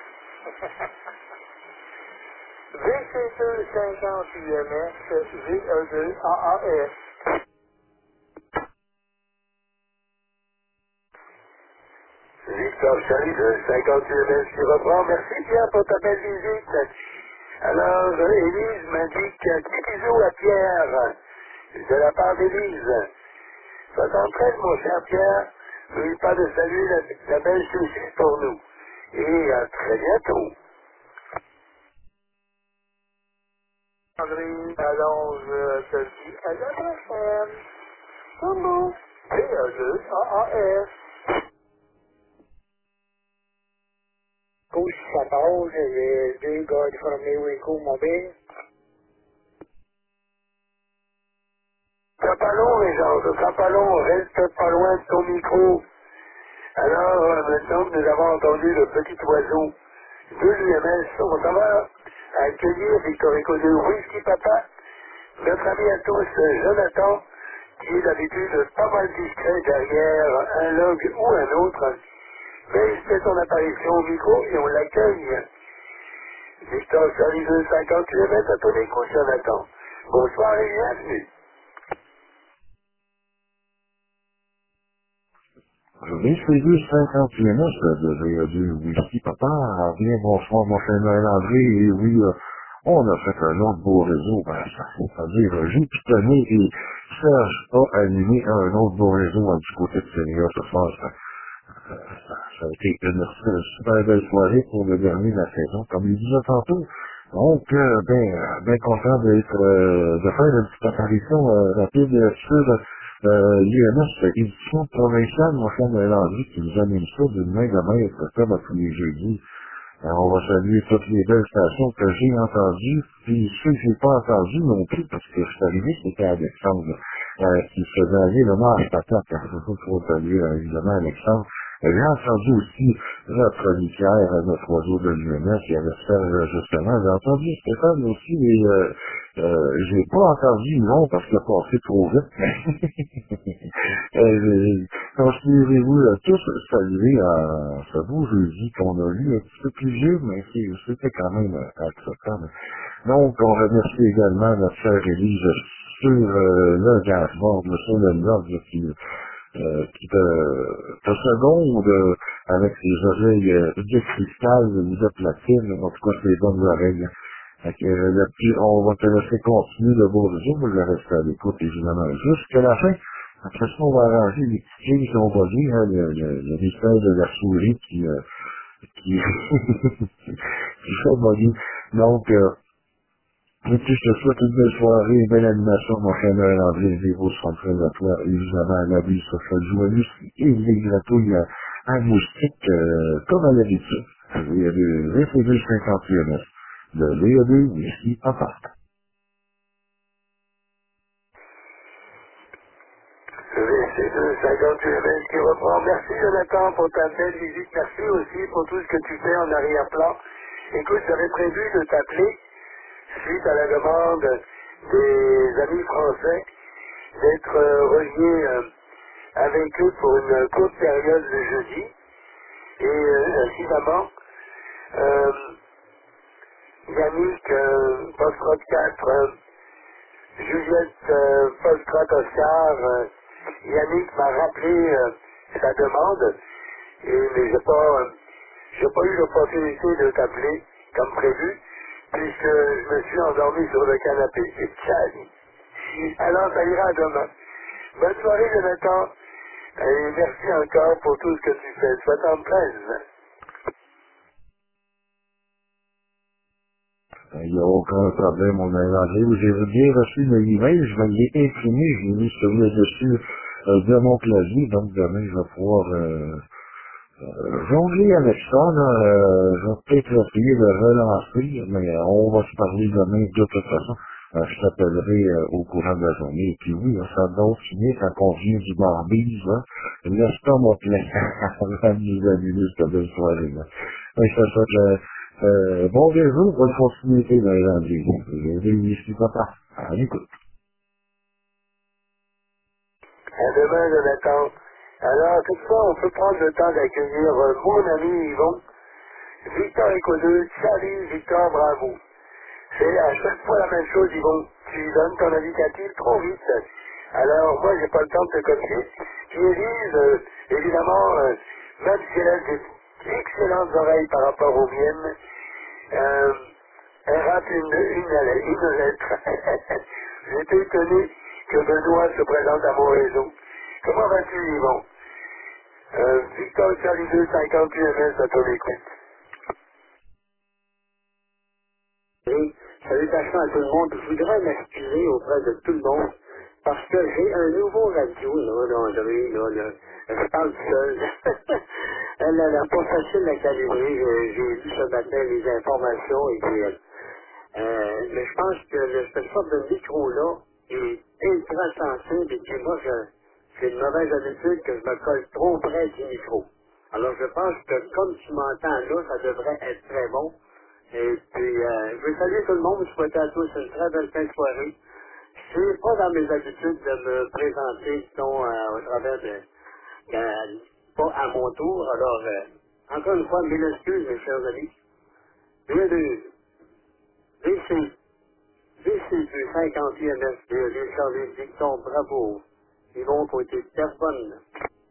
VC2 50 UMS, VE2 AAS. Victor Charlie de 50 UMS qui reprend. Merci Pierre pour ta belle visite. Alors, Élise m'indique un petit bisou à Pierre de la part d'Élise. 73, mon cher Pierre. N'oublie pas de saluer la belle Suisse pour nous. Et à très bientôt. André, alors je te dis à la prochaine. Salut. P-E-2-A-A-S. Coach, ça passe, j'ai deux gars de formé Wico mobile. Ça pas long, les gens, ça sera pas long, reste pas loin de ton micro. Alors, maintenant que nous avons entendu le petit oiseau de l'UMS, on s'en va accueillir Victor Eco de Whisky Papa, notre ami à tous, Jonathan, qui est d'habitude pas mal discret derrière un log ou un autre, mais il fait son apparition au micro et on l'accueille. Victor Charlie 250 km à ton écoute, Jonathan. Bonsoir et bienvenue. VC2 51 de du Whisky Papa, bien bonsoir mon cher Noël André, et oui, on a fait un autre beau réseau, c'est-à-dire j'ai pitonné et Serge a animé un autre beau réseau du côté de Sénégal ce soir. Ça a été une super belle soirée pour le dernier de la saison, comme il disait tantôt. Donc, ben content de faire une petite apparition rapide sur l'UMS édition provinciale, mon cher Landry, qui nous anime ça d'une main de maître, comme à tous les jeudis. On va saluer toutes les belles stations que j'ai entendues, puis ceux que j'ai pas entendus non plus, parce que je suis arrivé, c'était Alexandre, qui faisait aller le marche patate, car il faut saluer évidemment Alexandre. J'ai entendu aussi notre litière, notre oiseau de l'UMS, qui avait fait justement, j'ai entendu Stéphane aussi, mais j'ai pas entendu non parce qu'il a passé trop vite. Considérez-vous tous saluer à ce beau jeudi qu'on a lu un petit peu plus vieux, mais c'était quand même acceptable. Donc, on remercie également notre sœur Élise sur le gazeboard, sur le log qui te seconde avec ses oreilles de cristal ou de platine, en tout cas ses bonnes oreilles. Fait que, on va te laisser continuer le beau réseau, vous le restez à l'écoute évidemment jusqu'à la fin. Après ça, on va arranger les petits fils qui ont volé, le mystère de la souris qui qui fait voler. Donc, et puis, je te souhaite une belle soirée, une belle animation, mon cher Noël André, les héros seront très à toi, évidemment, la vie sur cette joyeuse et les gratouilles à moustique, comme à l'habitude. Il y a des VC2 51 de VA2 Whisky Papa. VC2 50 km qui reprend. Merci Jonathan pour ta belle visite. Merci aussi pour tout ce que tu fais en arrière-plan. Écoute, j'avais prévu de t'appeler suite à la demande des amis français d'être reliés avec eux pour une courte période le jeudi. Et incidemment, Yannick, Post-Rock 4, Juliette, Post-Rock Oscar, Yannick m'a rappelé sa demande, mais j'ai pas eu l'opportunité de t'appeler comme prévu, puisque je me suis endormi sur le canapé. Et tchali. Alors ça ira demain. Bonne soirée Jonathan, et merci encore pour tout ce que tu fais. 73. Il n'y a aucun problème, on a André. J'ai bien reçu le email, je vais l'imprimer, je l'ai mis sur le dessus de mon clavier, donc demain je vais pouvoir jongler avec ça, là, je vais peut-être essayer de relancer, mais on va se parler demain de toute façon. Je t'appellerai au courant de la journée. Et puis oui, ça doit finir quand on vient du barbise, hein. Laisse-toi plein avant de nous annuler cette belle soirée-là. Oui, ça souhaite bon réseau, bonne continuité dans les rendez-vous. Je vais ici, papa. À l'écoute. À demain, Jonathan. Alors, toutefois, on peut prendre le temps d'accueillir mon ami Yvon, Victor Eco 2, salut Victor, bravo. C'est à chaque fois la même chose, Yvon. Tu donnes ton indicatif trop vite. Alors, moi, j'ai pas le temps de te copier. Puis Élise, évidemment, même si elle a d'excellentes oreilles par rapport aux miennes, elle rate une lettre. J'étais étonné que Benoît se présente à mon réseau. Comment vas-tu, Yvon? Victor Charlie 2, 50 UMS à ton écoute. Oui, salutations à tout le monde. Je voudrais m'excuser auprès de tout le monde parce que j'ai un nouveau radio, là, André, là, je parle seul. Elle n'a pas facile à calibrer. J'ai lu ce matin les informations et puis, mais je pense que cette sorte de micro-là est ultra sensible et puis moi, j'ai une mauvaise habitude que je me colle trop près du micro. Alors je pense que comme tu m'entends là, ça devrait être très bon. Et puis, je veux saluer tout le monde, je souhaite à tous une très belle fin de soirée. C'est pas dans mes habitudes de me présenter, disons, au travers de, pas à mon tour. Alors, encore une fois, mille excuses, mes chers amis. Bien de DC, DC du 50e de Charlie Victor, bravo. Ils vont côté Terrebonne.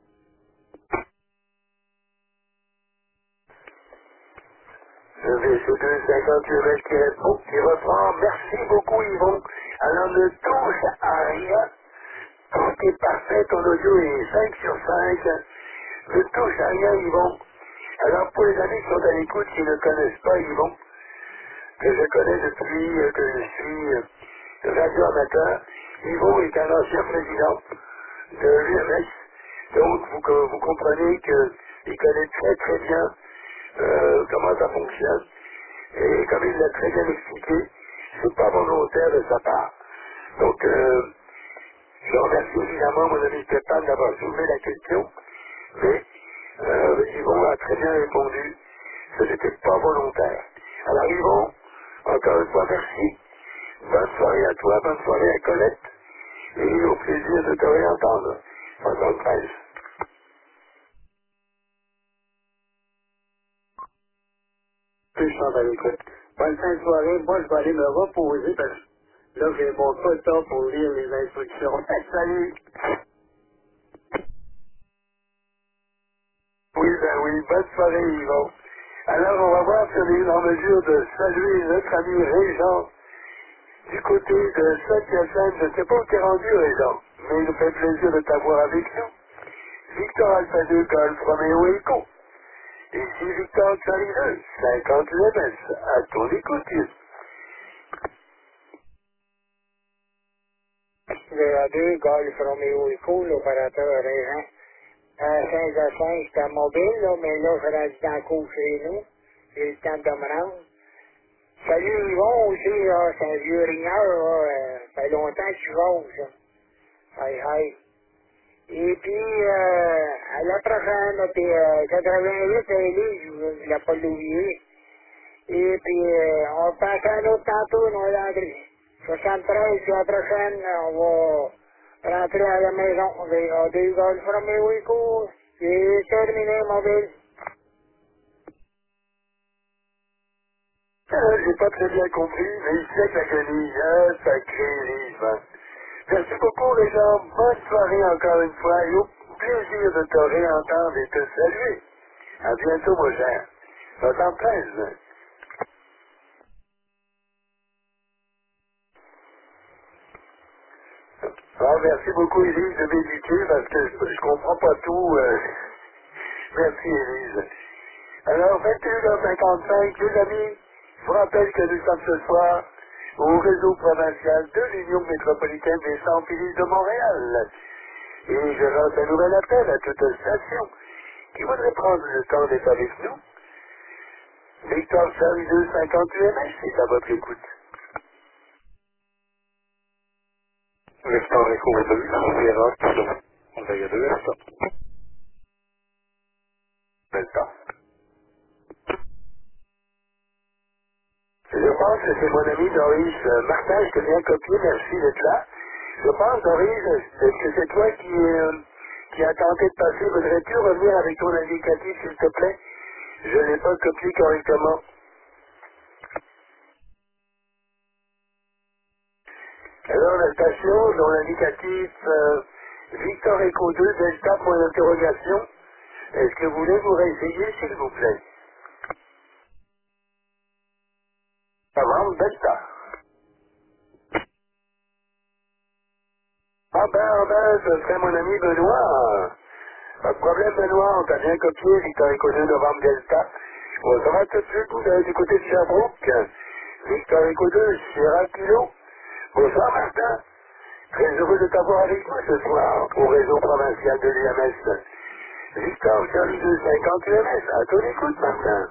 Le VC2 50 UMS qui répond, qui reprend. Merci beaucoup, Yvon. Alors, ne touche à rien. Tout est parfait, ton audio est 5 sur 5. Ne touche à rien, Yvon. Alors, pour les amis qui sont à l'écoute, qui ne connaissent pas Yvon, que je connais depuis que je suis radio-amateur, Yvon est un ancien président de l'UMS. Donc, vous comprenez qu'il connaît très très bien comment ça fonctionne. Et comme il l'a très bien expliqué, c'est pas volontaire de sa part. Donc, je remercie évidemment mon ami Stéphane d'avoir soulevé la question, mais Yvon a très bien répondu, ce n'était pas volontaire. Alors Yvon, encore une fois merci, bonne soirée à toi, bonne soirée à Colette, et au plaisir de te réentendre, 73. Je suis à l'écoute. Bonne fin de soirée, moi je vais aller me reposer parce que là j'ai mon quota pour lire les instructions. Salut! Oui, ben oui, bonne soirée Yvon. Alors on va voir si on est en mesure de saluer notre ami Régent du côté de Saint-Hyacinthe. Je ne sais pas où tu es rendu Régent, mais il nous fait plaisir de t'avoir avec nous. Victor Alpha 2 Golf Romeo Echo. Ici Victor Charlie 2, 50 UMS, à ton écoute. Le 2, Golf Romeo Echo, l'opérateur Régent. À Saint-Hyacinthe, j'étais mobile, là, mais là, je reste dans le cours chez nous. J'ai le temps de me rendre. Salut Yvon aussi, là, c'est un vieux rigneur, là, ça fait longtemps que je rose, là. Hi, hi. Et puis, à la prochaine, puis 88, Élise, je ne l'ai pas oublié. Et puis, on passe à un autre tantôt, non, Landry. 73, puis la prochaine, on va rentrer à la maison. On a deux Golf Romeo Echo. C'est terminé, mobile. J'ai pas très bien compris, mais il sait que la guenille, sacré livre. Merci beaucoup les gens, bonne soirée encore une fois et au plaisir de te réentendre et te saluer. À bientôt mon cher. 73. Ah, merci beaucoup Élise de m'éduquer parce que je comprends pas tout. Merci Élise. Alors 21h55, les amis, je vous rappelle que nous sommes ce soir au réseau provincial de l'Union métropolitaine des Sans-Filles de Montréal. Et je lance un nouvel appel à toute station qui voudrait prendre le temps d'être avec nous. Victor Charlie 2, 50 UMS, c'est à votre écoute. Victor Echo 2, on verra tout. On va y aller à ça. Delta. Je pense que c'est mon ami Doris Martin, je te viens copier, merci d'être là. Je pense, Doris, que c'est toi qui as tenté de passer. Voudrais-tu revenir avec ton indicatif, s'il te plaît? Je n'ai pas copié correctement. Alors, la station, dont l'indicatif Victor Echo 2, Delta, point d'interrogation. Est-ce que vous voulez vous réessayer, s'il vous plaît? Novembre, Delta. ce serait mon ami Benoît. Pas de problème, Benoît, on t'a bien copié, Victor Éco-2, Novembre Delta. Bon, ça va tout de suite, vous allez du côté de Sherbrooke. Victor Éco-2, Sierra Kilo. Bonsoir, Martin. Très heureux de t'avoir avec moi ce soir au réseau provincial de l'UMS. Victor Charlie 250 UMS, à ton écoute, Martin.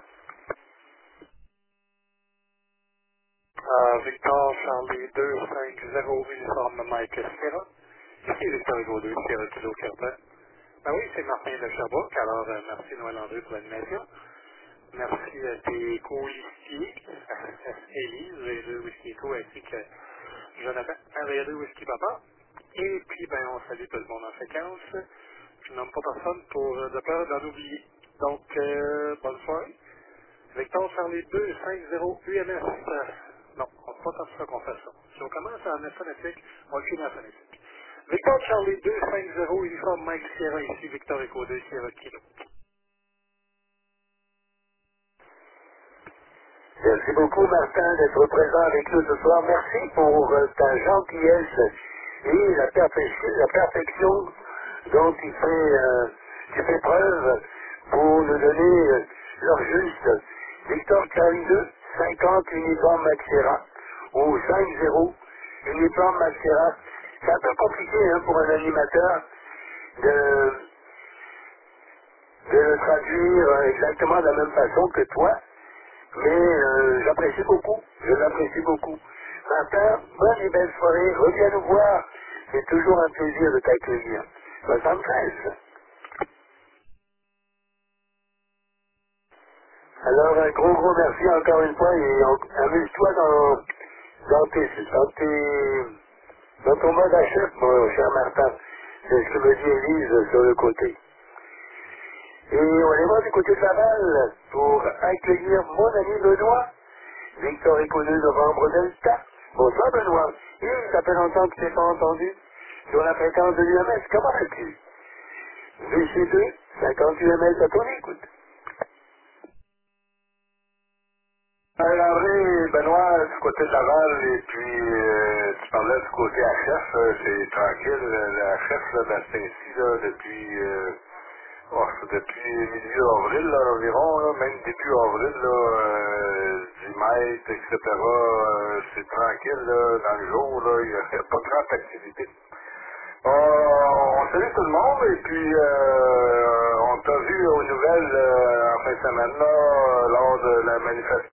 Victor Charlie 250 uniforme Mike Sierra. Ici Victor Hugo 2, Sierra Kilo Québec. Ben oui, c'est Martin de Sherbrooke. Alors, merci Noël André pour l'animation. Merci à tes co-listiers, Élise, V2 Whisky Co, ainsi que Jonathan, V2 Whisky Papa. Et puis, ben, on salue tout le monde en séquence. Je nomme pas personne pour de peur d'en oublier. Donc, bonne soirée. Victor Charlie 250 UMS. Non, c'est pas comme ça qu'on fait ça. Si on commence en phonétique, on finit en phonétique. Victor Charlie 250 uniforme Mike Sierra, ici Victor Eco 2 Sierra Kilo. Merci beaucoup, Martin, d'être présent avec nous ce soir. Merci pour ta gentillesse et la perfection dont tu fais preuve pour nous donner l'heure juste. Victor Charlie 2, 50 uniforme Maxera, ou 5-0 uniforme Maxera. C'est un peu compliqué pour un animateur de le traduire exactement de la même façon que toi. Mais j'apprécie beaucoup, je l'apprécie beaucoup. Martin, bonne et belle soirée, reviens nous voir, c'est toujours un plaisir de t'accueillir. 73. Alors un gros merci encore une fois et amuse-toi dans ton mode à chef, mon cher Martin. C'est ce que me dit Élise sur le côté. Et on est voir du côté de Laval pour accueillir mon ami Benoît, Victor Éco 2 Novembre Delta. Bonsoir Benoît. Et ça fait longtemps que tu n'es pas entendu sur la fréquence de l'UMS. Comment vas-tu? VC2, 50 UMS à ton écoute. André, Benoît, du côté de Laval, et puis tu parlais du côté HF, c'est tranquille. La HF, là, dans ce temps-ci, là, depuis milieu avril, là, environ, là, même début avril, là, 10 mètres, etc., c'est tranquille, là, dans le jour, là, il n'y a pas de grande activité. On salue tout le monde, et puis on t'a vu aux nouvelles en fin de semaine, là, lors de la manifestation.